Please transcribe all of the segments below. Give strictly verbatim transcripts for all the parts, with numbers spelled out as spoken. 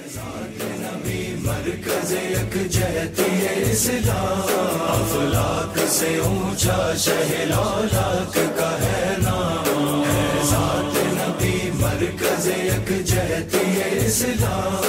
ذات نبی مرکز یکجہتی اسلام، افلاک سے اونچا شہ لالاک کا ہے نام، ہے ذات نبی مرکز یکجہتی اسلام،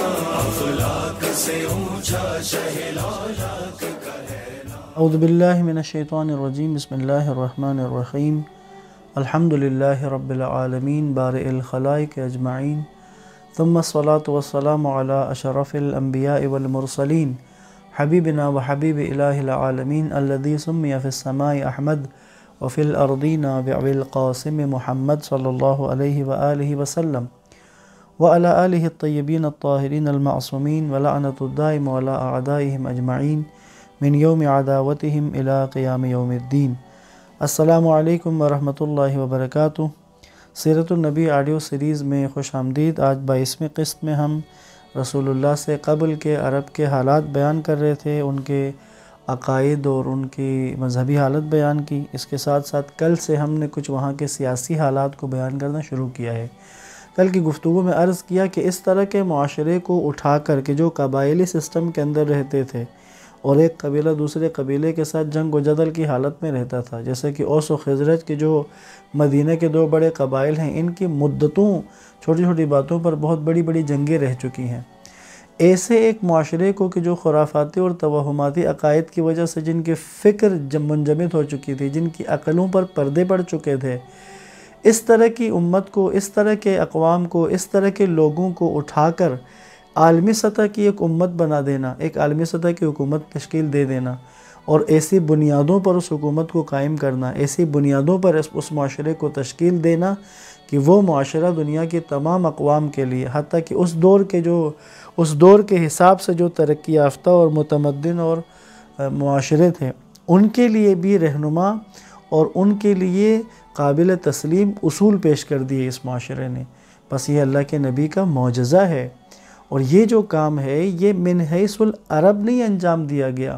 افلاک سے اونچا شہ لالاک کا ہے نام۔ اعوذ باللہ من الشیطان الرجیم، بسم اللہ الرحمن الرحیم، الحمد للہ رب العالمین بارئ الخلائق اجمعین، ثم الصلاة والسلام علی اشرف الانبیاء والمرسلین، حبیبنا و حبیب الہ العالمین الذی سمی فی السماء احمد وفی الارضین بأبی القاسم محمد صلی اللہ علیہ وآلہ وسلم وعلی آلہ الطیبین الطاہرین المعصومین ولعنۃ الدائم علی اعدائہم اجمعین من یوم عداوتہم الی قیام یوم الدین۔ السلام علیکم ورحمۃ اللہ وبرکاتہ۔ سیرت النبی آڈیو سیریز میں خوش آمدید۔ آج بائیسویں قسط میں ہم رسول اللہ سے قبل کے عرب کے حالات بیان کر رہے تھے، ان کے عقائد اور ان کی مذہبی حالت بیان کی۔ اس کے ساتھ ساتھ کل سے ہم نے کچھ وہاں کے سیاسی حالات کو بیان کرنا شروع کیا ہے۔ کل کی گفتگو میں عرض کیا کہ اس طرح کے معاشرے کو اٹھا کر کے جو قبائلی سسٹم کے اندر رہتے تھے اور ایک قبیلہ دوسرے قبیلے کے ساتھ جنگ و جدل کی حالت میں رہتا تھا، جیسے کہ اوس و خزرج کے جو مدینہ کے دو بڑے قبائل ہیں، ان کی مدتوں چھوٹی چھوٹی باتوں پر بہت بڑی بڑی جنگیں رہ چکی ہیں۔ ایسے ایک معاشرے کو کہ جو خرافاتی اور توہماتی عقائد کی وجہ سے جن کی فکر منجمد ہو چکی تھی، جن کی عقلوں پر پردے پڑ چکے تھے، اس طرح کی امت کو، اس طرح کے اقوام کو، اس طرح کے لوگوں کو اٹھا کر عالمی سطح کی ایک امت بنا دینا، ایک عالمی سطح کی حکومت تشکیل دے دینا اور ایسی بنیادوں پر اس حکومت کو قائم کرنا، ایسی بنیادوں پر اس معاشرے کو تشکیل دینا کہ وہ معاشرہ دنیا کی تمام اقوام کے لیے، حتیٰ کہ اس دور کے جو اس دور کے حساب سے جو ترقی یافتہ اور متمدن اور معاشرے تھے، ان کے لیے بھی رہنما اور ان کے لیے قابل تسلیم اصول پیش کر دیے اس معاشرے نے۔ بس یہ اللہ کے نبی کا معجزہ ہے، اور یہ جو کام ہے یہ من حیث العرب نہیں انجام دیا گیا۔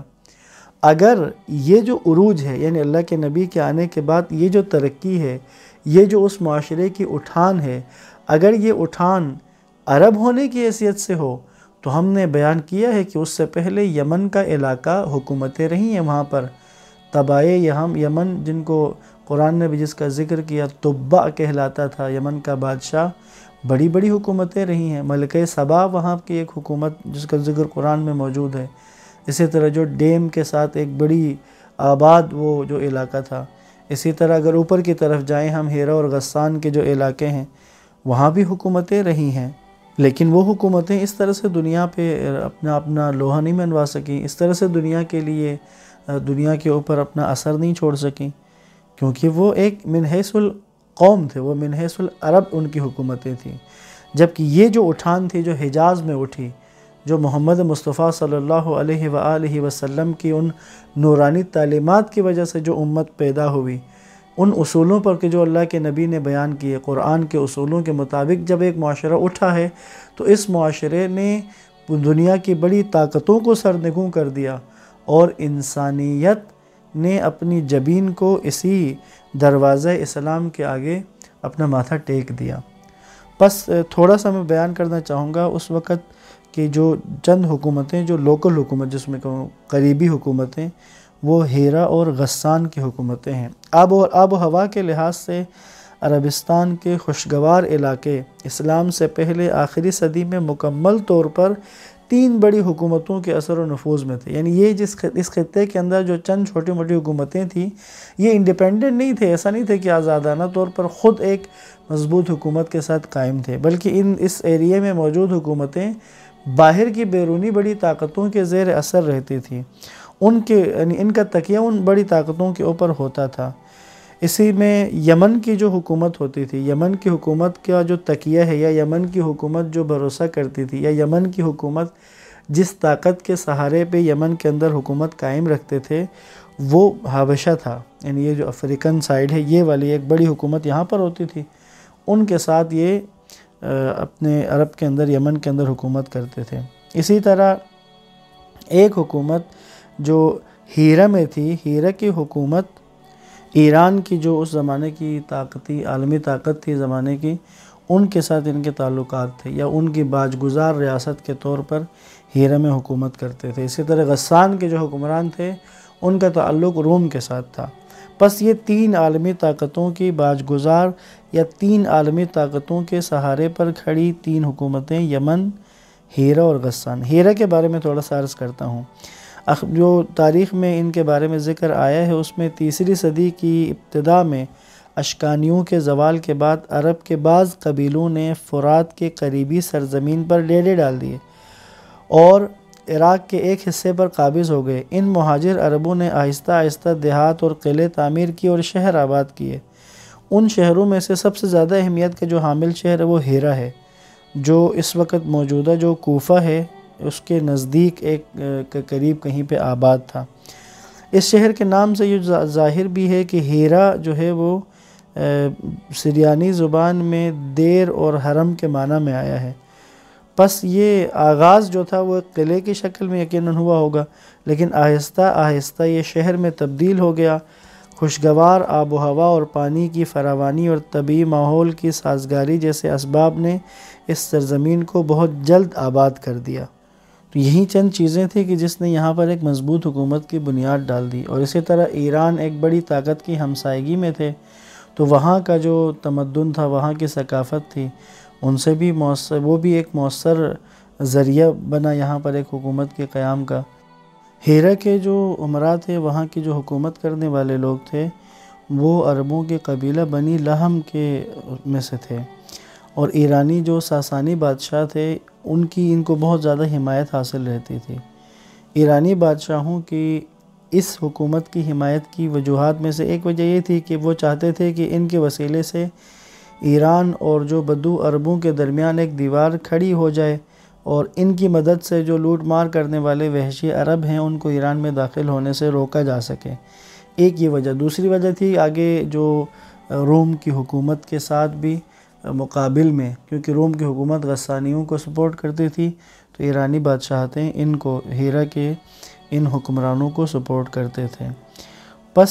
اگر یہ جو عروج ہے، یعنی اللہ کے نبی کے آنے کے بعد یہ جو ترقی ہے، یہ جو اس معاشرے کی اٹھان ہے، اگر یہ اٹھان عرب ہونے کی حیثیت سے ہو تو ہم نے بیان کیا ہے کہ اس سے پہلے یمن کا علاقہ حکومتیں رہی ہیں، وہاں پر تبائے یہم یمن، جن کو قرآن نے بھی جس کا ذکر کیا تبع کہلاتا تھا، یمن کا بادشاہ، بڑی بڑی حکومتیں رہی ہیں۔ ملکہ سبا وہاں کی ایک حکومت جس کا ذکر قرآن میں موجود ہے۔ اسی طرح جو ڈیم کے ساتھ ایک بڑی آباد وہ جو علاقہ تھا۔ اسی طرح اگر اوپر کی طرف جائیں ہم، ہیرا اور غسان کے جو علاقے ہیں، وہاں بھی حکومتیں رہی ہیں، لیکن وہ حکومتیں اس طرح سے دنیا پہ اپنا اپنا لوہا نہیں منوا سکیں، اس طرح سے دنیا کے لیے دنیا کے اوپر اپنا اثر نہیں چھوڑ سکیں، کیونکہ وہ ایک من حیث القوم تھے، وہ من حیث العرب ان کی حکومتیں تھیں۔ جبکہ یہ جو اٹھان تھی جو حجاز میں اٹھی، جو محمد مصطفیٰ صلی اللہ علیہ وآلہ وسلم کی ان نورانی تعلیمات کی وجہ سے جو امت پیدا ہوئی، ان اصولوں پر کہ جو اللہ کے نبی نے بیان کیے، قرآن کے اصولوں کے مطابق جب ایک معاشرہ اٹھا ہے تو اس معاشرے نے دنیا کی بڑی طاقتوں کو سرنگوں کر دیا، اور انسانیت نے اپنی جبین کو اسی دروازہ اسلام کے آگے اپنا ماتھا ٹیک دیا۔ بس تھوڑا سا میں بیان کرنا چاہوں گا اس وقت کہ جو چند حکومتیں، جو لوکل حکومت جس میں کہوں قریبی حکومتیں، وہ ہیرا اور غسان کی حکومتیں ہیں۔ آب و آب و ہوا کے لحاظ سے عربستان کے خوشگوار علاقے اسلام سے پہلے آخری صدی میں مکمل طور پر تین بڑی حکومتوں کے اثر و نفوذ میں تھے۔ یعنی یہ جس اس خطے کے اندر جو چند چھوٹی موٹی حکومتیں تھیں، یہ انڈیپینڈنٹ نہیں تھے، ایسا نہیں تھے کہ آزادانہ طور پر خود ایک مضبوط حکومت کے ساتھ قائم تھے، بلکہ ان اس ایریے میں موجود حکومتیں باہر کی بیرونی بڑی طاقتوں کے زیر اثر رہتی تھیں، ان کے یعنی ان کا تکیہ ان بڑی طاقتوں کے اوپر ہوتا تھا۔ اسی میں یمن کی جو حکومت ہوتی تھی، یمن کی حکومت کا جو تکیہ ہے، یا یمن کی حکومت جو بھروسہ کرتی تھی، یا یمن کی حکومت جس طاقت کے سہارے پہ یمن کے اندر حکومت قائم رکھتے تھے، وہ حبشہ تھا۔ یعنی یہ جو افریقن سائیڈ ہے، یہ والی ایک بڑی حکومت یہاں پر ہوتی تھی، ان کے ساتھ یہ اپنے عرب کے اندر، یمن کے اندر حکومت کرتے تھے۔ اسی طرح ایک حکومت جو ہیرا میں تھی، ہیرا کی حکومت ایران کی جو اس زمانے کی طاقتی عالمی طاقت تھی زمانے کی، ان کے ساتھ ان کے تعلقات تھے، یا ان کی باج گزار ریاست کے طور پر ہیرا میں حکومت کرتے تھے۔ اسی طرح غسان کے جو حکمران تھے ان کا تعلق روم کے ساتھ تھا۔ پس یہ تین عالمی طاقتوں کی باج گزار یا تین عالمی طاقتوں کے سہارے پر کھڑی تین حکومتیں یمن، ہیرا اور غسان۔ ہیرا کے بارے میں تھوڑا سا عرض کرتا ہوں۔ جو تاریخ میں ان کے بارے میں ذکر آیا ہے اس میں تیسری صدی کی ابتدا میں اشکانیوں کے زوال کے بعد عرب کے بعض قبیلوں نے فرات کے قریبی سرزمین پر ڈیرے ڈال دیے اور عراق کے ایک حصے پر قابض ہو گئے۔ ان مہاجر عربوں نے آہستہ آہستہ دیہات اور قلعے تعمیر کیے اور شہر آباد کیے۔ ان شہروں میں سے سب سے زیادہ اہمیت کا جو حامل شہر ہے وہ ہیرا ہے، جو اس وقت موجودہ جو کوفہ ہے اس کے نزدیک ایک کے قریب کہیں پہ آباد تھا۔ اس شہر کے نام سے یہ ظاہر بھی ہے کہ ہیرا جو ہے وہ سریانی زبان میں دیر اور حرم کے معنی میں آیا ہے۔ پس یہ آغاز جو تھا وہ ایک قلعے کی شکل میں یقیناً ہوا ہوگا، لیکن آہستہ آہستہ یہ شہر میں تبدیل ہو گیا۔ خوشگوار آب و ہوا اور پانی کی فراوانی اور طبعی ماحول کی سازگاری جیسے اسباب نے اس سرزمین کو بہت جلد آباد کر دیا۔ تو یہی چند چیزیں تھیں کہ جس نے یہاں پر ایک مضبوط حکومت کی بنیاد ڈال دی۔ اور اسی طرح ایران ایک بڑی طاقت کی ہمسائیگی میں تھے، تو وہاں کا جو تمدن تھا، وہاں کی ثقافت تھی، ان سے بھی مؤثر وہ بھی ایک مؤثر ذریعہ بنا یہاں پر ایک حکومت کے قیام کا۔ ہیرا کے جو امراء تھے، وہاں کی جو حکومت کرنے والے لوگ تھے، وہ عربوں کے قبیلہ بنی لہم کے میں سے تھے، اور ایرانی جو ساسانی بادشاہ تھے ان کی ان کو بہت زیادہ حمایت حاصل رہتی تھی۔ ایرانی بادشاہوں کی اس حکومت کی حمایت کی وجوہات میں سے ایک وجہ یہ تھی کہ وہ چاہتے تھے کہ ان کے وسیلے سے ایران اور جو بدو عربوں کے درمیان ایک دیوار کھڑی ہو جائے، اور ان کی مدد سے جو لوٹ مار کرنے والے وحشی عرب ہیں ان کو ایران میں داخل ہونے سے روکا جا سکے۔ ایک یہ وجہ۔ دوسری وجہ تھی آگے جو روم کی حکومت کے ساتھ بھی مقابل میں، کیونکہ روم کی حکومت غسانیوں کو سپورٹ کرتی تھی، تو ایرانی بادشاہتیں ان کو ہیرا کے ان حکمرانوں کو سپورٹ کرتے تھے۔ پس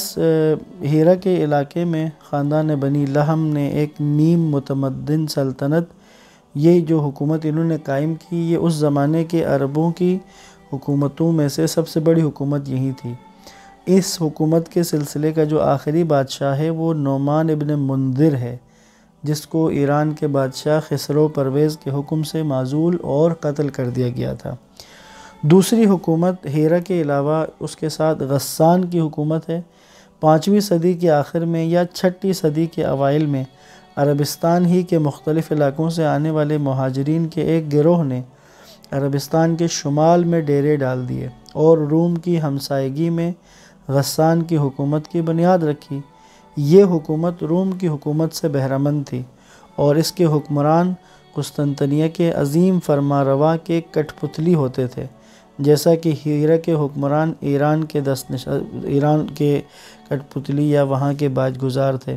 ہیرا کے علاقے میں خاندان بنی لہم نے ایک نیم متمدن سلطنت، یہ جو حکومت انہوں نے قائم کی، یہ اس زمانے کے عربوں کی حکومتوں میں سے سب سے بڑی حکومت یہی تھی۔ اس حکومت کے سلسلے کا جو آخری بادشاہ ہے وہ نعمان ابن منذر ہے، جس کو ایران کے بادشاہ خسرو پرویز کے حکم سے معزول اور قتل کر دیا گیا تھا۔ دوسری حکومت ہیرا کے علاوہ اس کے ساتھ غسان کی حکومت ہے۔ پانچویں صدی کے آخر میں یا چھٹی صدی کے اوائل میں عربستان ہی کے مختلف علاقوں سے آنے والے مہاجرین کے ایک گروہ نے عربستان کے شمال میں ڈیرے ڈال دیے اور روم کی ہمسائیگی میں غسان کی حکومت کی بنیاد رکھی۔ یہ حکومت روم کی حکومت سے بہرمند تھی، اور اس کے حکمران قسطنطنیہ کے عظیم فرمانروا کے کٹ پتلی ہوتے تھے، جیسا کہ ہیرا کے حکمران ایران کے دست ایران کے کٹ پتلی یا وہاں کے باج گزار تھے۔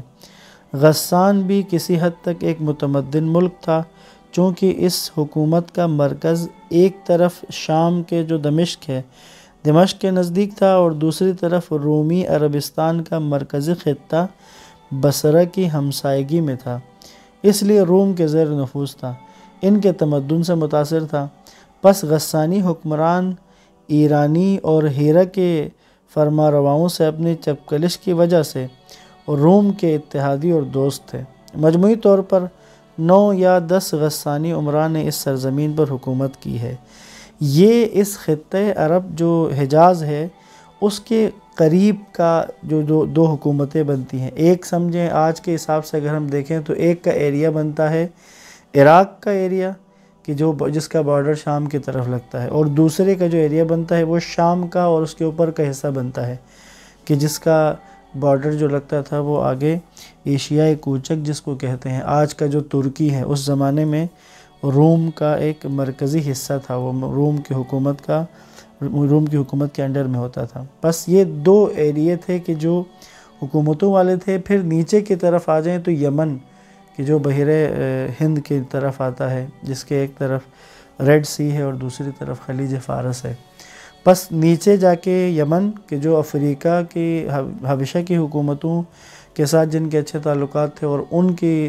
غسان بھی کسی حد تک ایک متمدن ملک تھا، چونکہ اس حکومت کا مرکز ایک طرف شام کے جو دمشق ہے دمشق کے نزدیک تھا، اور دوسری طرف رومی عربستان کا مرکزی خطہ بصرہ کی ہمسائیگی میں تھا، اس لیے روم کے زیر نفوذ تھا، ان کے تمدن سے متاثر تھا۔ پس غسانی حکمران ایرانی اور ہیرا کے فرمانرواؤں سے اپنی چپکلش کی وجہ سے روم کے اتحادی اور دوست تھے۔ مجموعی طور پر نو یا دس غسانی عمران نے اس سرزمین پر حکومت کی ہے۔ یہ اس خطۂ عرب جو حجاز ہے اس کے قریب کا جو دو دو حکومتیں بنتی ہیں۔ ایک سمجھیں آج کے حساب سے اگر ہم دیکھیں تو ایک کا ایریا بنتا ہے عراق کا ایریا، کہ جو جس کا بارڈر شام کی طرف لگتا ہے، اور دوسرے کا جو ایریا بنتا ہے وہ شام کا اور اس کے اوپر کا حصہ بنتا ہے، کہ جس کا بارڈر جو لگتا تھا وہ آگے ایشیائی کوچک جس کو کہتے ہیں، آج کا جو ترکی ہے، اس زمانے میں روم کا ایک مرکزی حصہ تھا، وہ روم کی حکومت کا روم کی حکومت کے انڈر میں ہوتا تھا۔ بس یہ دو ایریے تھے کہ جو حکومتوں والے تھے۔ پھر نیچے کی طرف آ جائیں تو یمن، کہ جو بحیرہ ہند کی طرف آتا ہے، جس کے ایک طرف ریڈ سی ہے اور دوسری طرف خلیج فارس ہے۔ بس نیچے جا کے یمن، کہ جو افریقہ کی حبشہ کی حکومتوں کے ساتھ جن کے اچھے تعلقات تھے اور ان کی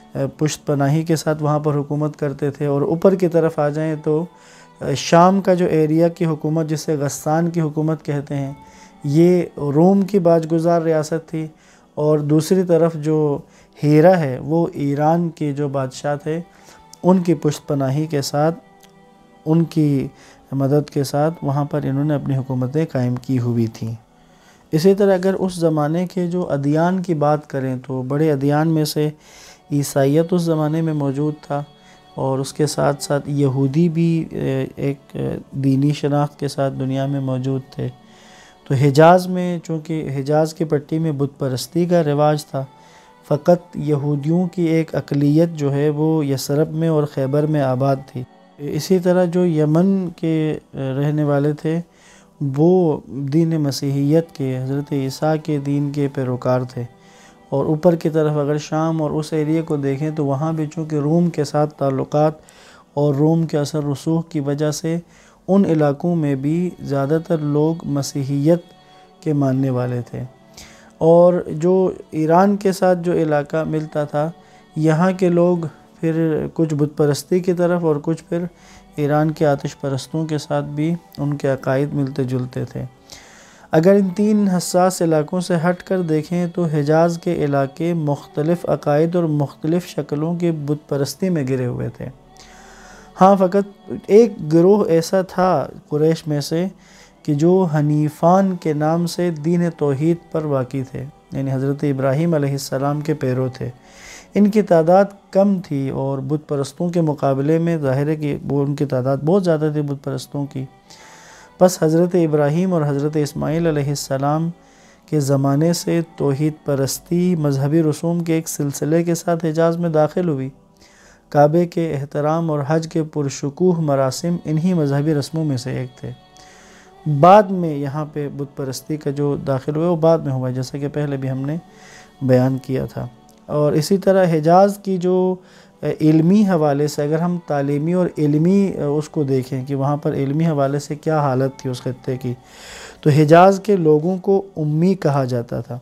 پشت پناہی کے ساتھ وہاں پر حکومت کرتے تھے۔ اور اوپر کی طرف آ جائیں تو شام کا جو ایریا کی حکومت جسے غسان کی حکومت کہتے ہیں، یہ روم کی باج گزار ریاست تھی، اور دوسری طرف جو ہیرا ہے وہ ایران کے جو بادشاہ تھے ان کی پشت پناہی کے ساتھ، ان کی مدد کے ساتھ وہاں پر انہوں نے اپنی حکومتیں قائم کی ہوئی تھیں۔ اسی طرح اگر اس زمانے کے جو ادیان کی بات کریں تو بڑے ادیان میں سے عیسائیت اس زمانے میں موجود تھا، اور اس کے ساتھ ساتھ یہودی بھی ایک دینی شناخت کے ساتھ دنیا میں موجود تھے۔ تو حجاز میں چونکہ حجاز کی پٹی میں بت پرستی کا رواج تھا، فقط یہودیوں کی ایک اقلیت جو ہے وہ یثرب میں اور خیبر میں آباد تھی۔ اسی طرح جو یمن کے رہنے والے تھے وہ دین مسیحیت کے، حضرت عیسیٰ کے دین کے پیروکار تھے۔ اور اوپر کی طرف اگر شام اور اس ایریے کو دیکھیں تو وہاں بھی چونکہ روم کے ساتھ تعلقات اور روم کے اثر رسوخ کی وجہ سے ان علاقوں میں بھی زیادہ تر لوگ مسیحیت کے ماننے والے تھے۔ اور جو ایران کے ساتھ جو علاقہ ملتا تھا، یہاں کے لوگ پھر کچھ بت پرستی کی طرف اور کچھ پھر ایران کے آتش پرستوں کے ساتھ بھی ان کے عقائد ملتے جلتے تھے۔ اگر ان تین حساس علاقوں سے ہٹ کر دیکھیں تو حجاز کے علاقے مختلف عقائد اور مختلف شکلوں کے بت پرستی میں گرے ہوئے تھے۔ ہاں، فقط ایک گروہ ایسا تھا قریش میں سے کہ جو حنیفان کے نام سے دین توحید پر واقع تھے، یعنی حضرت ابراہیم علیہ السلام کے پیرو تھے۔ ان کی تعداد کم تھی اور بت پرستوں کے مقابلے میں ظاہر ہے کہ وہ ان کی تعداد بہت زیادہ تھی بت پرستوں کی۔ بس حضرت ابراہیم اور حضرت اسماعیل علیہ السلام کے زمانے سے توحید پرستی مذہبی رسوم کے ایک سلسلے کے ساتھ حجاز میں داخل ہوئی۔ کعبے کے احترام اور حج کے پرشکوہ مراسم انہی مذہبی رسموں میں سے ایک تھے۔ بعد میں یہاں پہ بت پرستی کا جو داخل ہوئے وہ بعد میں ہوا، جیسا کہ پہلے بھی ہم نے بیان کیا تھا۔ اور اسی طرح حجاز کی جو علمی حوالے سے اگر ہم تعلیمی اور علمی اس کو دیکھیں کہ وہاں پر علمی حوالے سے کیا حالت تھی اس خطے کی، تو حجاز کے لوگوں کو امی کہا جاتا تھا۔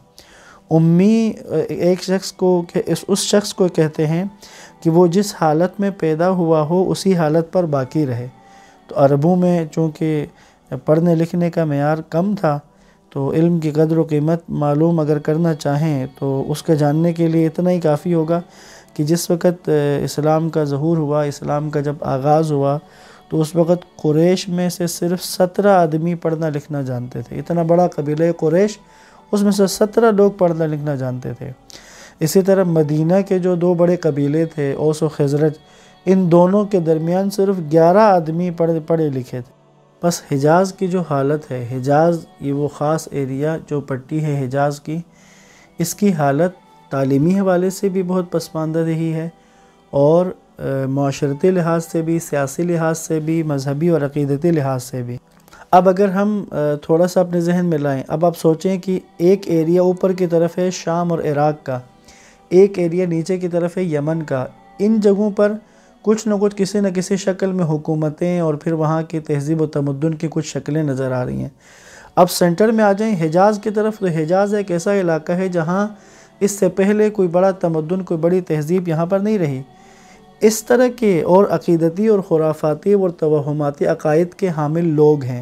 امی ایک شخص کو اس شخص کو کہتے ہیں کہ وہ جس حالت میں پیدا ہوا ہو اسی حالت پر باقی رہے۔ تو عربوں میں چونکہ پڑھنے لکھنے کا معیار کم تھا، تو علم کی قدر و قیمت معلوم اگر کرنا چاہیں تو اس کے جاننے کے لیے اتنا ہی کافی ہوگا کہ جس وقت اسلام کا ظہور ہوا، اسلام کا جب آغاز ہوا، تو اس وقت قریش میں سے صرف سترہ آدمی پڑھنا لکھنا جانتے تھے۔ اتنا بڑا قبیلہ قریش، اس میں سے سترہ لوگ پڑھنا لکھنا جانتے تھے۔ اسی طرح مدینہ کے جو دو بڑے قبیلے تھے، اوس و خزرج، ان دونوں کے درمیان صرف گیارہ آدمی پڑھے پڑھے لکھے تھے۔ بس حجاز کی جو حالت ہے، حجاز یہ وہ خاص ایریا جو پٹی ہے حجاز کی، اس کی حالت تعلیمی حوالے سے بھی بہت پسماندہ رہی ہے، اور معاشرتی لحاظ سے بھی، سیاسی لحاظ سے بھی، مذہبی اور عقیدتی لحاظ سے بھی۔ اب اگر ہم تھوڑا سا اپنے ذہن میں لائیں، اب آپ سوچیں کہ ایک ایریا اوپر کی طرف ہے شام اور عراق کا، ایک ایریا نیچے کی طرف ہے یمن کا۔ ان جگہوں پر کچھ نہ کچھ کسی نہ کسی شکل میں حکومتیں اور پھر وہاں کی تہذیب و تمدن کی کچھ شکلیں نظر آ رہی ہیں۔ اب سینٹر میں آ جائیں حجاز کی طرف، تو حجاز ایک ایسا علاقہ ہے جہاں اس سے پہلے کوئی بڑا تمدن، کوئی بڑی تہذیب یہاں پر نہیں رہی۔ اس طرح کے اور عقیدتی اور خرافاتی اور توہماتی عقائد کے حامل لوگ ہیں۔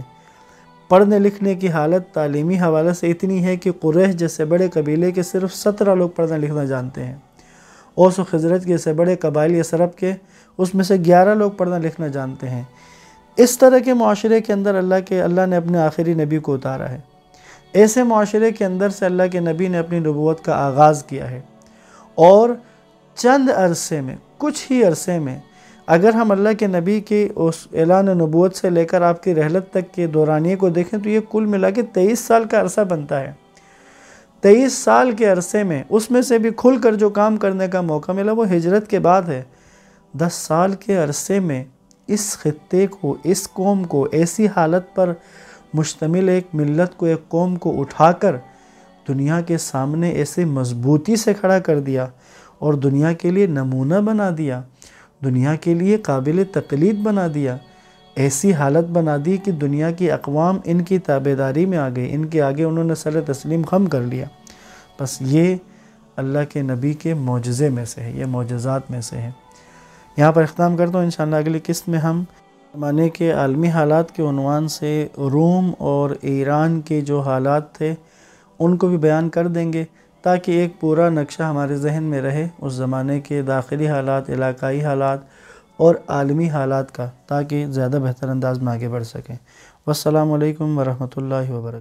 پڑھنے لکھنے کی حالت تعلیمی حوالے سے اتنی ہے کہ قریش جیسے بڑے قبیلے کے صرف سترہ لوگ پڑھنا لکھنا جانتے ہیں۔ اوس و خزرج جیسے بڑے قبائل یثرب کے، اس میں سے گیارہ لوگ پڑھنا لکھنا جانتے ہیں۔ اس طرح کے معاشرے کے اندر اللہ کے اللہ نے اپنے آخری نبی کو اتارا ہے۔ ایسے معاشرے کے اندر سے اللہ کے نبی نے اپنی نبوت کا آغاز کیا ہے، اور چند عرصے میں، کچھ ہی عرصے میں، اگر ہم اللہ کے نبی کی اس اعلان نبوت سے لے کر آپ کی رحلت تک کے دورانیے کو دیکھیں تو یہ کل ملا کے تیئیس سال کا عرصہ بنتا ہے۔ تیئیس سال کے عرصے میں اس میں سے بھی کھل کر جو کام کرنے کا موقع ملا وہ ہجرت کے بعد ہے۔ دس سال کے عرصے میں اس خطے کو، اس قوم کو ایسی حالت پر مشتمل ایک ملت کو، ایک قوم کو اٹھا کر دنیا کے سامنے ایسے مضبوطی سے کھڑا کر دیا اور دنیا کے لیے نمونہ بنا دیا، دنیا کے لیے قابل تقلید بنا دیا، ایسی حالت بنا دی کہ دنیا کی اقوام ان کی تابعداری میں آ گئی، ان کے آگے انہوں نے سر تسلیم خم کر لیا۔ بس یہ اللہ کے نبی کے معجزے میں سے ہے، یہ معجزات میں سے ہے۔ یہاں پر اختتام کرتا ہوں، انشاءاللہ اگلی قسط میں ہم زمانے کے عالمی حالات کے عنوان سے روم اور ایران کے جو حالات تھے ان کو بھی بیان کر دیں گے، تاکہ ایک پورا نقشہ ہمارے ذہن میں رہے اس زمانے کے داخلی حالات، علاقائی حالات اور عالمی حالات کا، تاکہ زیادہ بہتر انداز میں آگے بڑھ سکیں۔ والسلام علیکم ورحمۃ اللہ وبرکاتہ۔